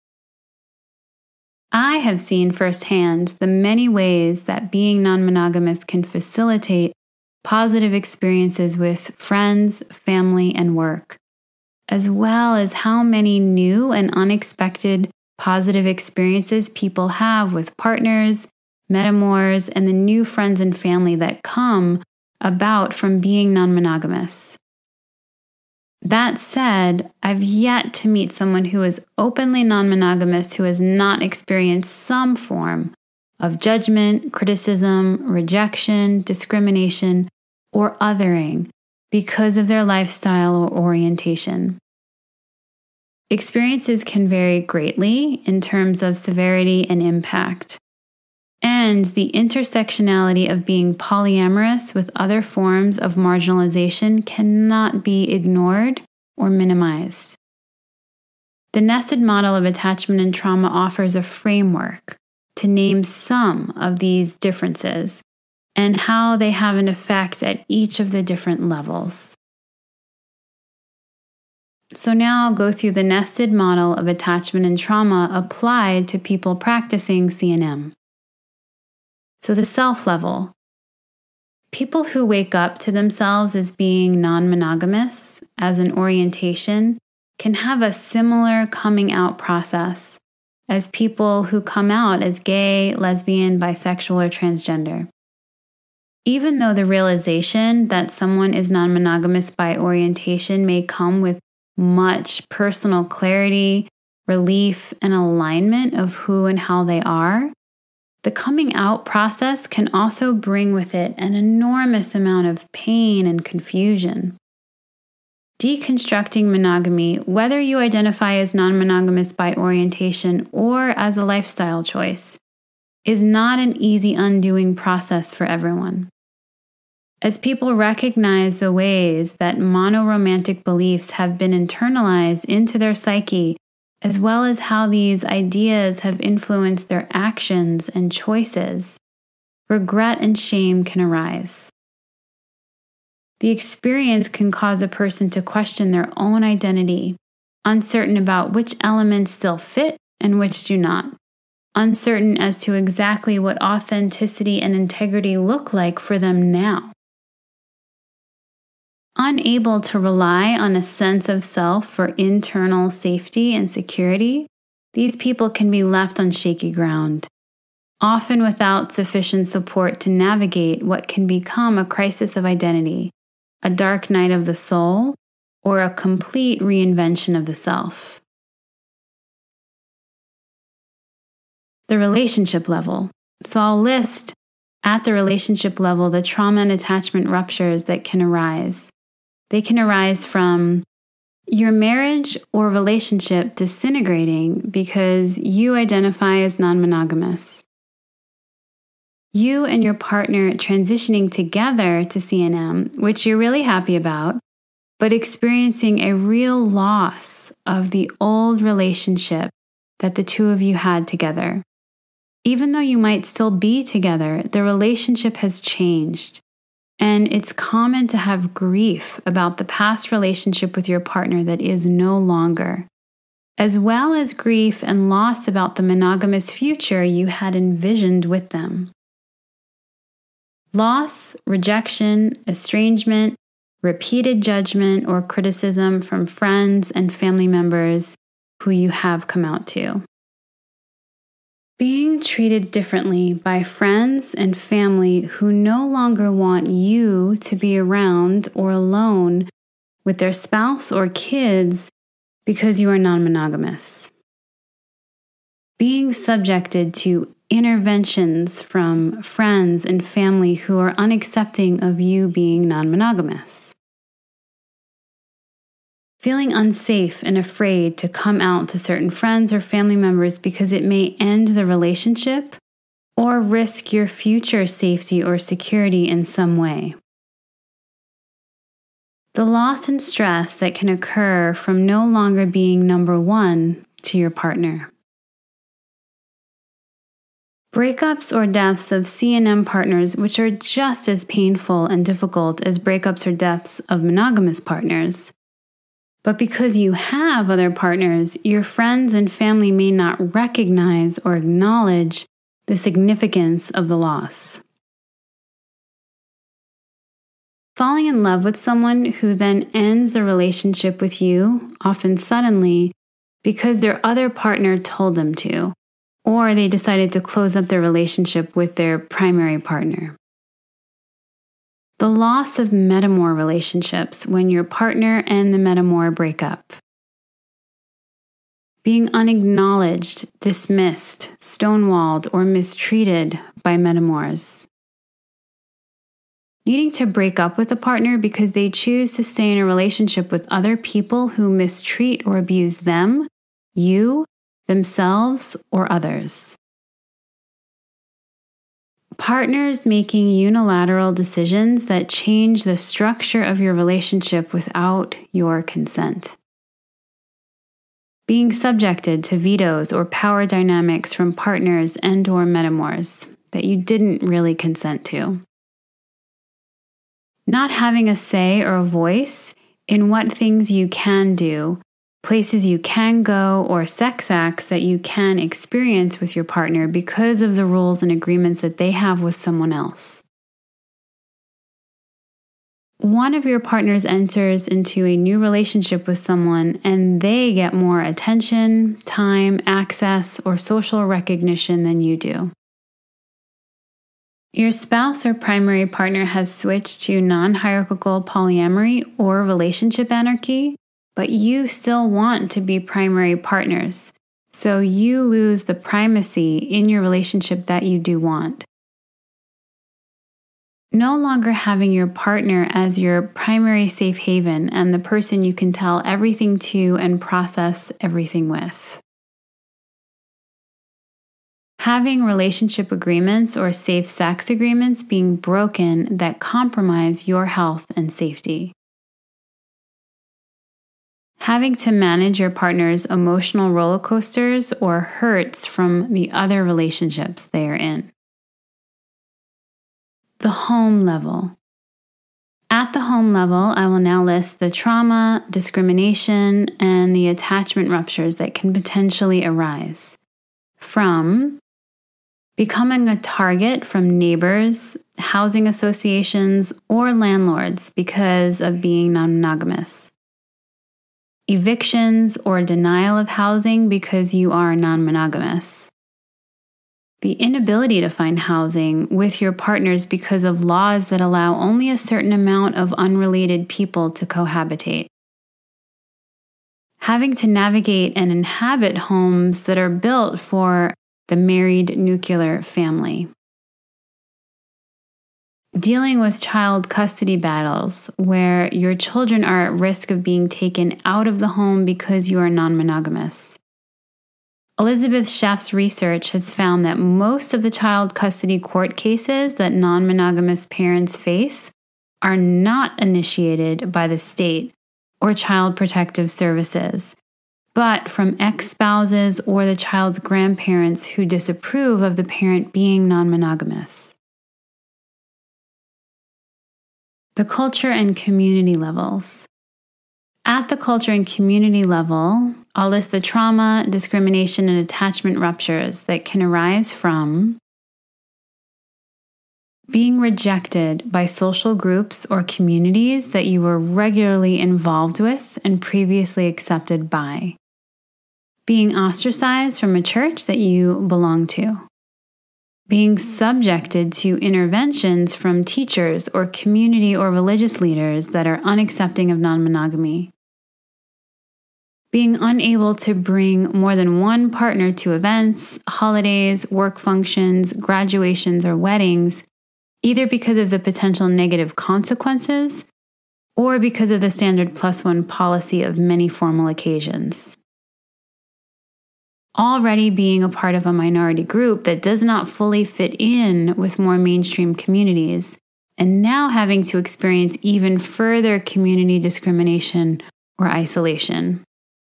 I have seen firsthand the many ways that being non-monogamous can facilitate positive experiences with friends, family, and work, as well as how many new and unexpected positive experiences people have with partners, metamors, and the new friends and family that come about from being non-monogamous. That said, I've yet to meet someone who is openly non-monogamous who has not experienced some form of judgment, criticism, rejection, discrimination, or othering because of their lifestyle or orientation. Experiences can vary greatly in terms of severity and impact, and the intersectionality of being polyamorous with other forms of marginalization cannot be ignored or minimized. The nested model of attachment and trauma offers a framework to name some of these differences and how they have an effect at each of the different levels. So now I'll go through the nested model of attachment and trauma applied to people practicing CNM. So the self level. People who wake up to themselves as being non-monogamous as an orientation can have a similar coming out process as people who come out as gay, lesbian, bisexual, or transgender. Even though the realization that someone is non-monogamous by orientation may come with much personal clarity, relief, and alignment of who and how they are, the coming out process can also bring with it an enormous amount of pain and confusion. Deconstructing monogamy, whether you identify as non-monogamous by orientation or as a lifestyle choice, is not an easy undoing process for everyone. As people recognize the ways that monoromantic beliefs have been internalized into their psyche, as well as how these ideas have influenced their actions and choices, regret and shame can arise. The experience can cause a person to question their own identity, uncertain about which elements still fit and which do not, uncertain as to exactly what authenticity and integrity look like for them now. Unable to rely on a sense of self for internal safety and security, these people can be left on shaky ground, often without sufficient support to navigate what can become a crisis of identity, a dark night of the soul, or a complete reinvention of the self. The relationship level. So I'll list at the relationship level the trauma and attachment ruptures that can arise. They can arise from your marriage or relationship disintegrating because you identify as non-monogamous. You and your partner transitioning together to CNM, which you're really happy about, but experiencing a real loss of the old relationship that the two of you had together. Even though you might still be together, the relationship has changed. And it's common to have grief about the past relationship with your partner that is no longer, as well as grief and loss about the monogamous future you had envisioned with them. Loss, rejection, estrangement, repeated judgment or criticism from friends and family members who you have come out to. Being treated differently by friends and family who no longer want you to be around or alone with their spouse or kids because you are non-monogamous. Being subjected to interventions from friends and family who are unaccepting of you being non-monogamous. Feeling unsafe and afraid to come out to certain friends or family members because it may end the relationship or risk your future safety or security in some way. The loss and stress that can occur from no longer being number one to your partner. Breakups or deaths of CNM partners, which are just as painful and difficult as breakups or deaths of monogamous partners. But because you have other partners, your friends and family may not recognize or acknowledge the significance of the loss. Falling in love with someone who then ends the relationship with you, often suddenly, because their other partner told them to, or they decided to close up their relationship with their primary partner. The loss of metamor relationships when your partner and the metamor break up. Being unacknowledged, dismissed, stonewalled, or mistreated by metamors. Needing to break up with a partner because they choose to stay in a relationship with other people who mistreat or abuse them, you, themselves, or others. Partners making unilateral decisions that change the structure of your relationship without your consent. Being subjected to vetoes or power dynamics from partners and/or metamors that you didn't really consent to. Not having a say or a voice in what things you can do, places you can go, or sex acts that you can experience with your partner because of the rules and agreements that they have with someone else. One of your partners enters into a new relationship with someone and they get more attention, time, access, or social recognition than you do. Your spouse or primary partner has switched to non-hierarchical polyamory or relationship anarchy, but you still want to be primary partners, so you lose the primacy in your relationship that you do want. no longer having your partner as your primary safe haven and the person you can tell everything to and process everything with. Having relationship agreements or safe sex agreements being broken that compromise your health and safety. Having to manage your partner's emotional roller coasters or hurts from the other relationships they are in. The home level. At the home level, I will now list the trauma, discrimination, and the attachment ruptures that can potentially arise from becoming a target from neighbors, housing associations, or landlords because of being non-monogamous. Evictions or denial of housing because you are non-monogamous. The inability to find housing with your partners because of laws that allow only a certain amount of unrelated people to cohabitate. Having to navigate and inhabit homes that are built for the married nuclear family. Dealing with child custody battles where your children are at risk of being taken out of the home because you are non-monogamous. Elizabeth Schaff's research has found that most of the child custody court cases that non-monogamous parents face are not initiated by the state or child protective services, but from ex-spouses or the child's grandparents who disapprove of the parent being non-monogamous. The culture and community levels. At the culture and community level, I'll list the trauma, discrimination, and attachment ruptures that can arise from being rejected by social groups or communities that you were regularly involved with and previously accepted by, being ostracized from a church that you belong to, being subjected to interventions from teachers or community or religious leaders that are unaccepting of non-monogamy, being unable to bring more than one partner to events, holidays, work functions, graduations, or weddings, either because of the potential negative consequences or because of the standard +1 policy of many formal occasions. Already being a part of a minority group that does not fully fit in with more mainstream communities, and now having to experience even further community discrimination or isolation.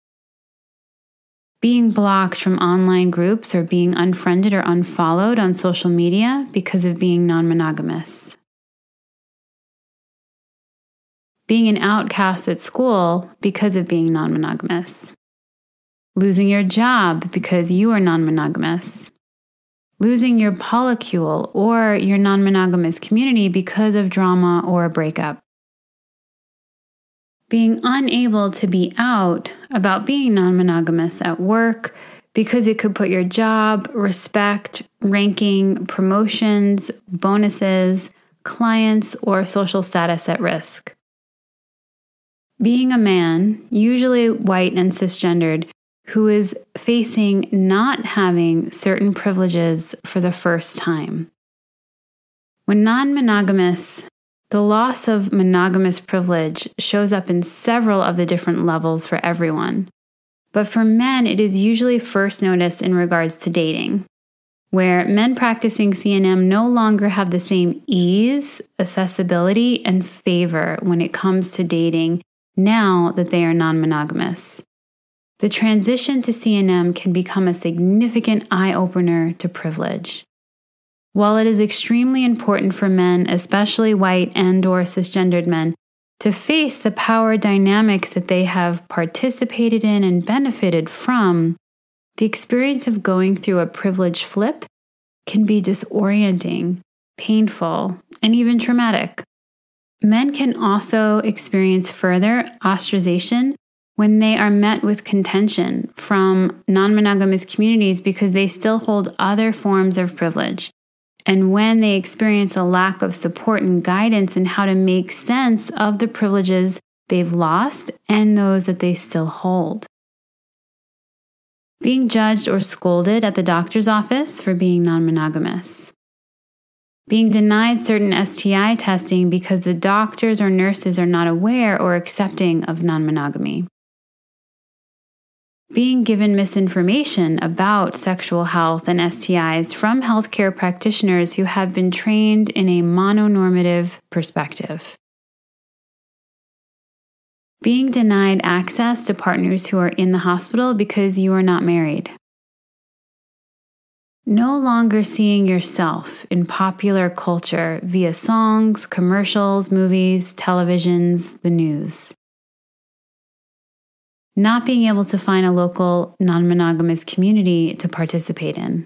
Being blocked from online groups or being unfriended or unfollowed on social media because of being non-monogamous. Being an outcast at school because of being non-monogamous. Losing your job because you are non-monogamous. Losing your polycule or your non-monogamous community because of drama or a breakup. Being unable to be out about being non-monogamous at work because it could put your job, respect, ranking, promotions, bonuses, clients, or social status at risk. Being a man, usually white and cisgendered, who is facing not having certain privileges for the first time. When non-monogamous, the loss of monogamous privilege shows up in several of the different levels for everyone. But for men, it is usually first noticed in regards to dating, where men practicing CNM no longer have the same ease, accessibility, and favor when it comes to dating now that they are non-monogamous. The transition to CNM can become a significant eye-opener to privilege. While it is extremely important for men, especially white and/or cisgendered men, to face the power dynamics that they have participated in and benefited from, the experience of going through a privilege flip can be disorienting, painful, and even traumatic. Men can also experience further ostracization when they are met with contention from non-monogamous communities because they still hold other forms of privilege, and when they experience a lack of support and guidance in how to make sense of the privileges they've lost and those that they still hold. Being judged or scolded at the doctor's office for being non-monogamous. being denied certain STI testing because the doctors or nurses are not aware or accepting of non-monogamy, being given misinformation about sexual health and STIs from healthcare practitioners who have been trained in a mononormative perspective, being denied access to partners who are in the hospital because you are not married, no longer seeing yourself in popular culture via songs, commercials, movies, televisions, the news. Not being able to find a local non-monogamous community to participate in.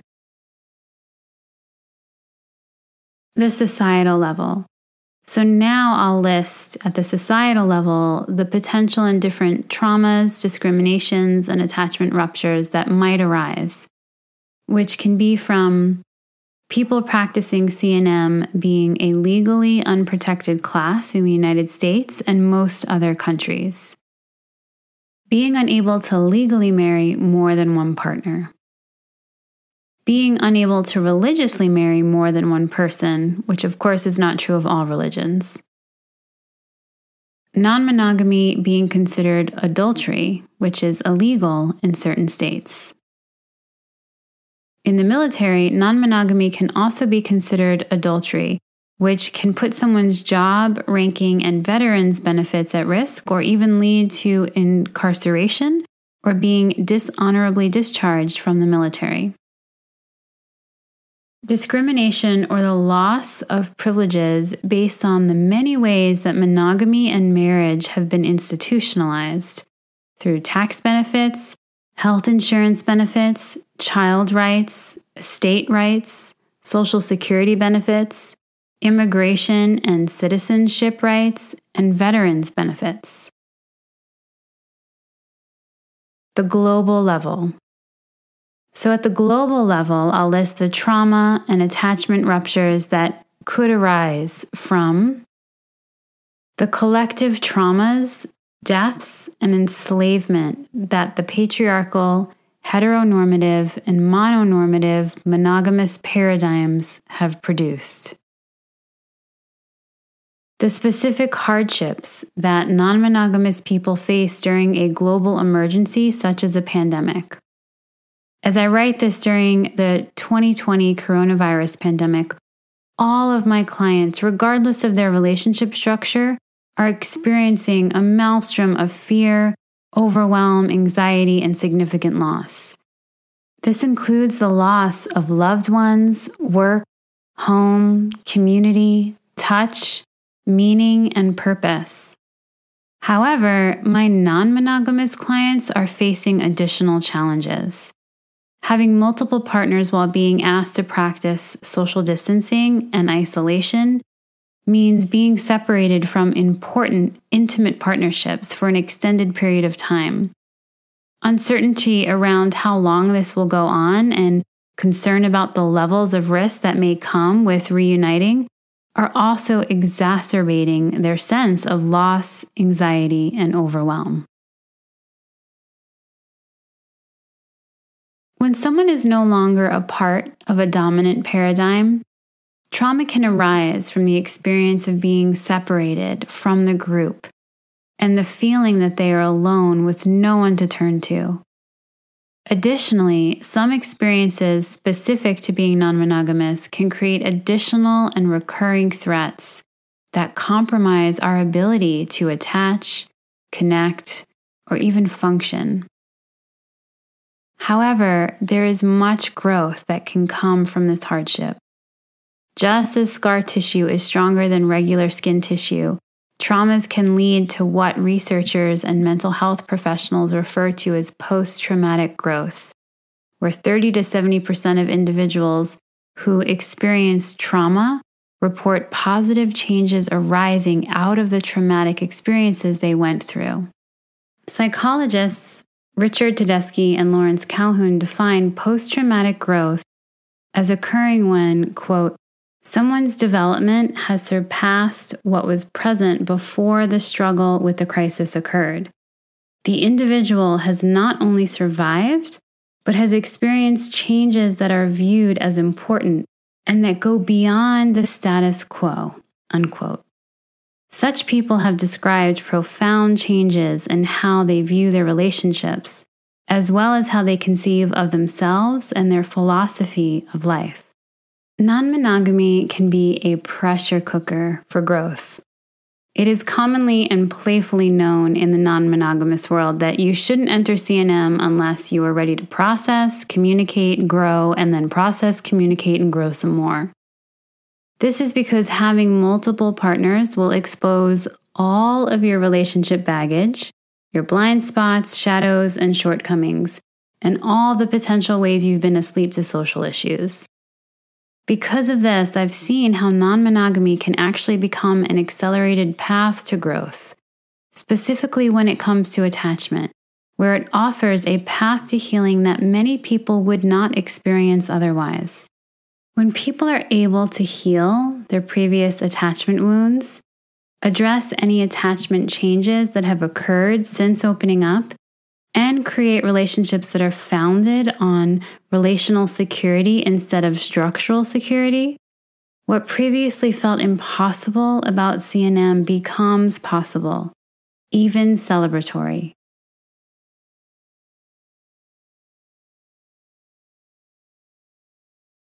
The societal level. So now I'll list at the societal level the potential and different traumas, discriminations, and attachment ruptures that might arise, which can be from people practicing CNM being a legally unprotected class in the United States and most other countries, being unable to legally marry more than one partner, being unable to religiously marry more than one person, which of course is not true of all religions, non-monogamy being considered adultery, which is illegal in certain states. In the military, non-monogamy can also be considered adultery, which can put someone's job, ranking, and veterans benefits at risk or even lead to incarceration or being dishonorably discharged from the military. Discrimination or the loss of privileges based on the many ways that monogamy and marriage have been institutionalized through tax benefits, health insurance benefits, child rights, estate rights, social security benefits, immigration and citizenship rights, and veterans benefits. The global level. So at the global level, I'll list the trauma and attachment ruptures that could arise from the collective traumas, deaths, and enslavement that the patriarchal, heteronormative, and mononormative monogamous paradigms have produced. The specific hardships that non-monogamous people face during a global emergency such as a pandemic. As I write this during the 2020 coronavirus pandemic, all of my clients, regardless of their relationship structure, are experiencing a maelstrom of fear, overwhelm, anxiety, and significant loss. This includes the loss of loved ones, work, home, community, touch, meaning, and purpose. However, my non-monogamous clients are facing additional challenges. Having multiple partners while being asked to practice social distancing and isolation means being separated from important, intimate partnerships for an extended period of time. Uncertainty around how long this will go on and concern about the levels of risk that may come with reuniting are also exacerbating their sense of loss, anxiety, and overwhelm. When someone is no longer a part of a dominant paradigm, trauma can arise from the experience of being separated from the group and the feeling that they are alone with no one to turn to. Additionally, some experiences specific to being non-monogamous can create additional and recurring threats that compromise our ability to attach, connect, or even function. However, there is much growth that can come from this hardship. Just as scar tissue is stronger than regular skin tissue, traumas can lead to what researchers and mental health professionals refer to as post-traumatic growth, where 30 to 70% of individuals who experience trauma report positive changes arising out of the traumatic experiences they went through. Psychologists Richard Tedeschi and Lawrence Calhoun define post-traumatic growth as occurring when, quote, someone's development has surpassed what was present before the struggle with the crisis occurred. The individual has not only survived, but has experienced changes that are viewed as important and that go beyond the status quo, unquote. Such people have described profound changes in how they view their relationships, as well as how they conceive of themselves and their philosophy of life. Non-monogamy can be a pressure cooker for growth. It is commonly and playfully known in the non-monogamous world that you shouldn't enter CNM unless you are ready to process, communicate, grow, and then process, communicate, and grow some more. This is because having multiple partners will expose all of your relationship baggage, your blind spots, shadows, and shortcomings, and all the potential ways you've been asleep to social issues. Because of this, I've seen how non-monogamy can actually become an accelerated path to growth, specifically when it comes to attachment, where it offers a path to healing that many people would not experience otherwise. When people are able to heal their previous attachment wounds, address any attachment changes that have occurred since opening up, and create relationships that are founded on relational security instead of structural security, what previously felt impossible about CNM becomes possible, even celebratory.